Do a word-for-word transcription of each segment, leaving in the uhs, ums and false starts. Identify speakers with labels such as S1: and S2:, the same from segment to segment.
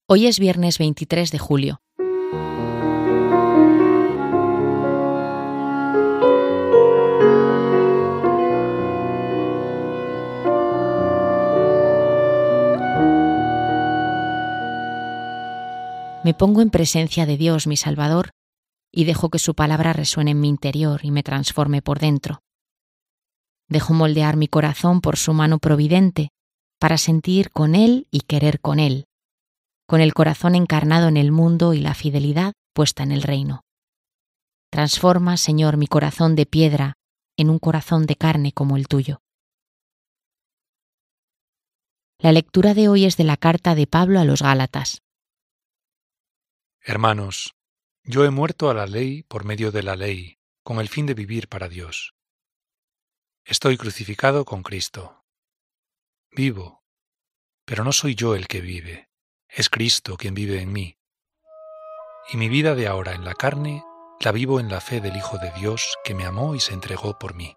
S1: Hoy es viernes veintitrés de julio. Me pongo en presencia de Dios, mi Salvador, y dejo que su palabra resuene en mi interior y me transforme por dentro. Dejo moldear mi corazón por su mano providente para sentir con Él y querer con Él, con el corazón encarnado en el mundo y la fidelidad puesta en el reino. Transforma, Señor, mi corazón de piedra en un corazón de carne como el tuyo. La lectura de hoy es de la carta de Pablo a los Gálatas.
S2: Hermanos, yo he muerto a la ley por medio de la ley, con el fin de vivir para Dios. Estoy crucificado con Cristo. Vivo, pero no soy yo el que vive, es Cristo quien vive en mí. Y mi vida de ahora en la carne la vivo en la fe del Hijo de Dios que me amó y se entregó por mí.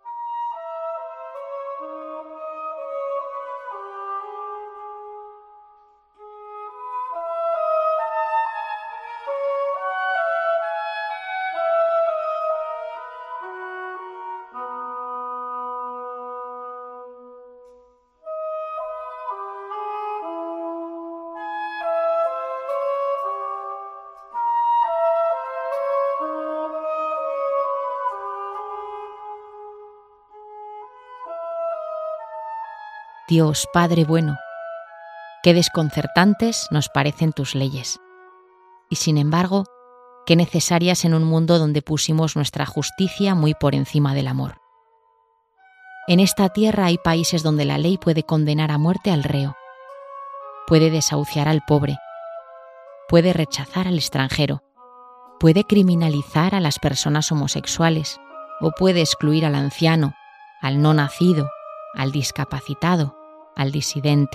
S1: Dios, Padre bueno, qué desconcertantes nos parecen tus leyes, y sin embargo, qué necesarias en un mundo donde pusimos nuestra justicia muy por encima del amor. En esta tierra hay países donde la ley puede condenar a muerte al reo, puede desahuciar al pobre, puede rechazar al extranjero, puede criminalizar a las personas homosexuales o puede excluir al anciano, al no nacido, al discapacitado, al disidente.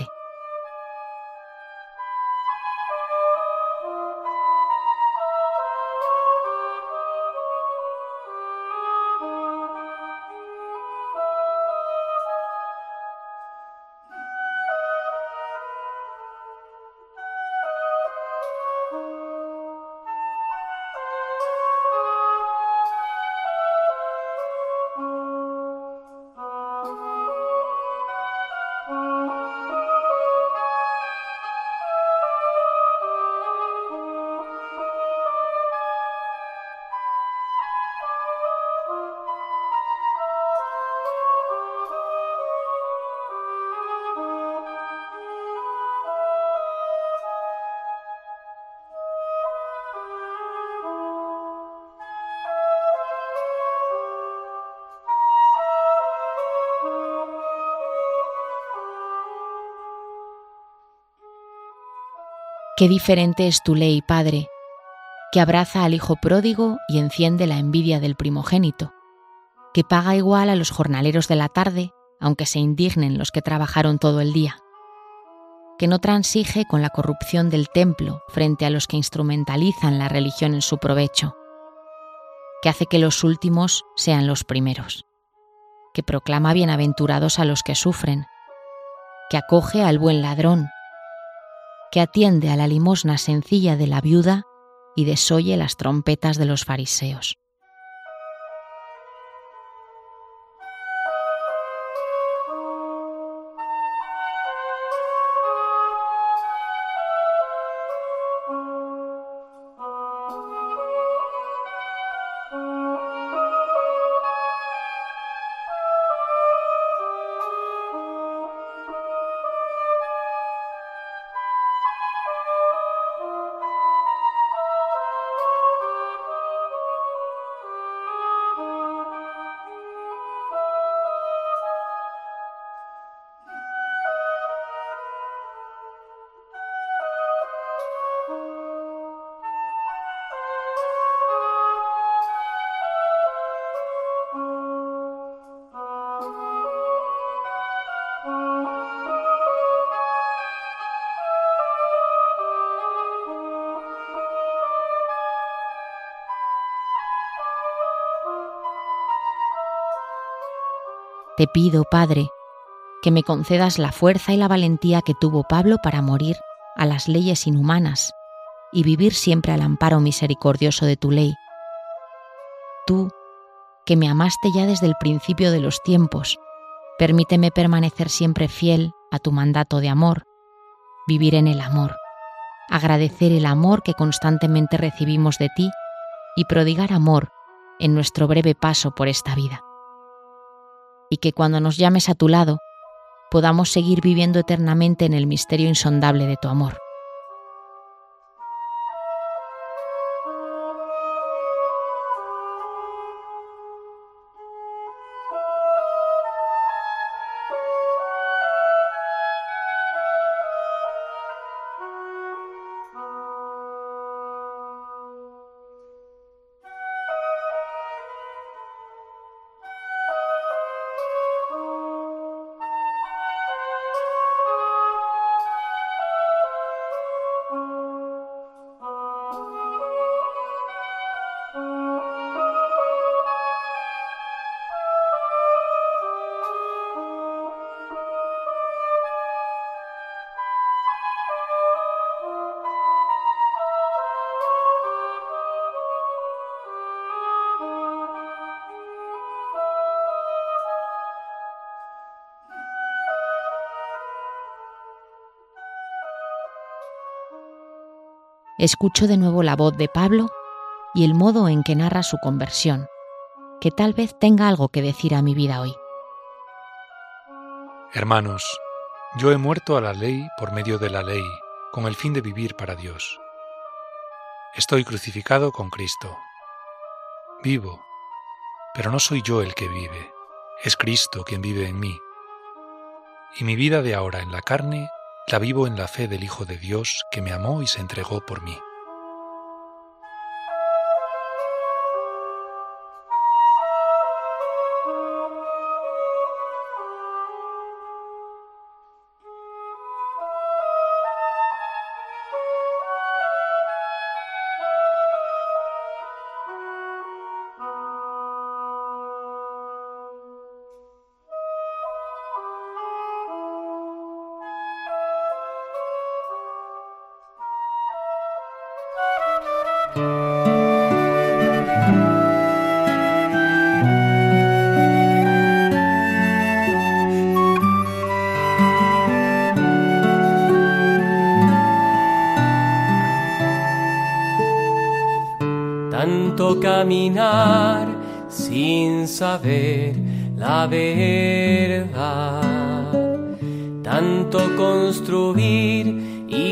S1: Qué diferente es tu ley, Padre, que abraza al hijo pródigo y enciende la envidia del primogénito, que paga igual a los jornaleros de la tarde, aunque se indignen los que trabajaron todo el día, que no transige con la corrupción del templo frente a los que instrumentalizan la religión en su provecho, que hace que los últimos sean los primeros, que proclama bienaventurados a los que sufren, que acoge al buen ladrón, que atiende a la limosna sencilla de la viuda y desoye las trompetas de los fariseos. Te pido, Padre, que me concedas la fuerza y la valentía que tuvo Pablo para morir a las leyes inhumanas y vivir siempre al amparo misericordioso de tu ley. Tú, que me amaste ya desde el principio de los tiempos, permíteme permanecer siempre fiel a tu mandato de amor, vivir en el amor, agradecer el amor que constantemente recibimos de ti y prodigar amor en nuestro breve paso por esta vida. Y que cuando nos llames a tu lado, podamos seguir viviendo eternamente en el misterio insondable de tu amor. Escucho de nuevo la voz de Pablo y el modo en que narra su conversión, que tal vez tenga algo que decir a mi vida hoy.
S2: Hermanos, yo he muerto a la ley por medio de la ley, con el fin de vivir para Dios. Estoy crucificado con Cristo. Vivo, pero no soy yo el que vive, es Cristo quien vive en mí. Y mi vida de ahora en la carne la vivo en la fe del Hijo de Dios que me amó y se entregó por mí.
S3: Tanto caminar sin saber la verdad, tanto construir y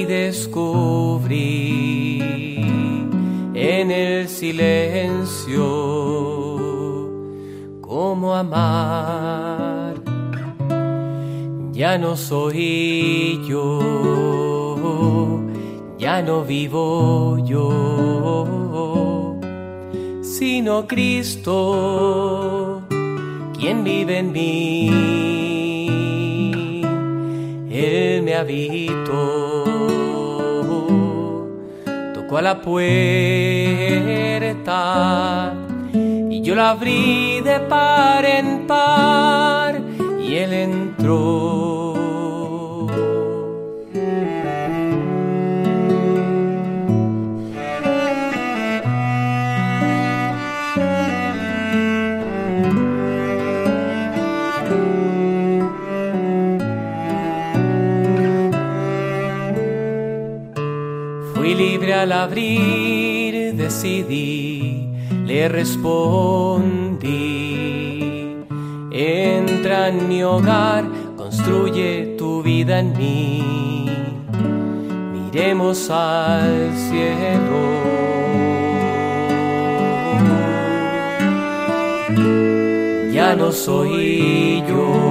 S3: descubrir en el silencio cómo amar. Ya no soy yo, ya no vivo yo, sino Cristo, quien vive en mí. Él me habitó, tocó a la puerta y yo la abrí de par en par y Él entró. Libre al abrir, decidí, le respondí: entra en mi hogar, construye tu vida en mí. Miremos al cielo. Ya no soy yo,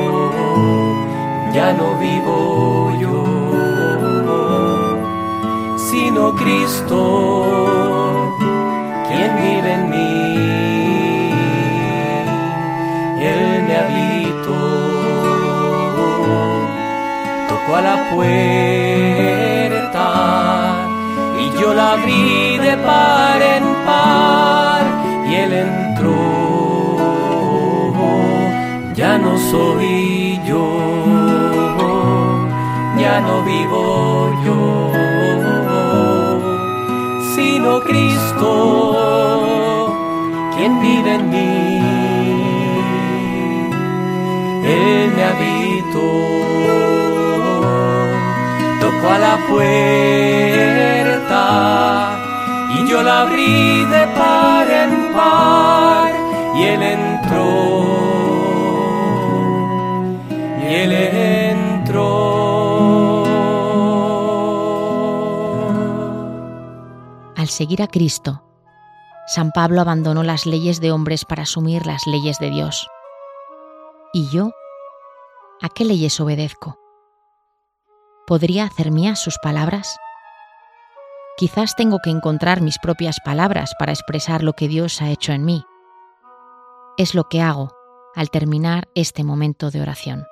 S3: ya no vivo yo, sino Cristo, quien vive en mí. Él me habitó, tocó a la puerta y yo la abrí de par en par y Él entró. Ya no soy yo, ya ya no vivo yo, sino Cristo, quien vive en mí. Él me habitó, tocó a la puerta y yo la abrí de par en par y Él entró, y Él entró.
S1: Al seguir a Cristo, San Pablo abandonó las leyes de hombres para asumir las leyes de Dios. ¿Y yo? ¿A qué leyes obedezco? ¿Podría hacer mías sus palabras? Quizás tengo que encontrar mis propias palabras para expresar lo que Dios ha hecho en mí. Es lo que hago al terminar este momento de oración.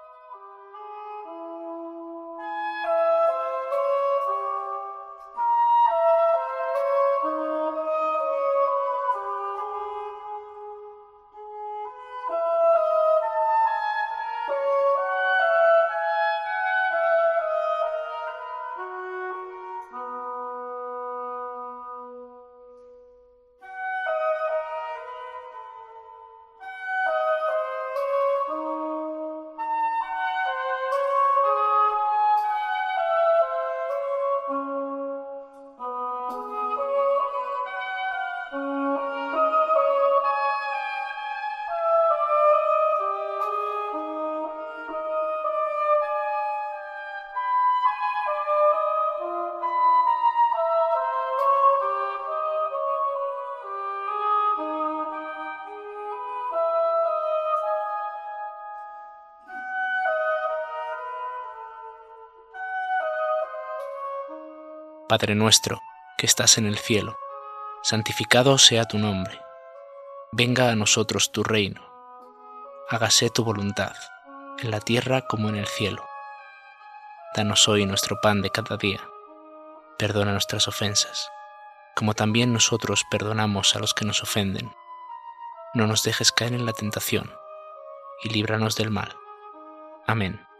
S4: Padre nuestro, que estás en el cielo, santificado sea tu nombre. Venga a nosotros tu reino. Hágase tu voluntad, en la tierra como en el cielo. Danos hoy nuestro pan de cada día. Perdona nuestras ofensas, como también nosotros perdonamos a los que nos ofenden. No nos dejes caer en la tentación, y líbranos del mal. Amén.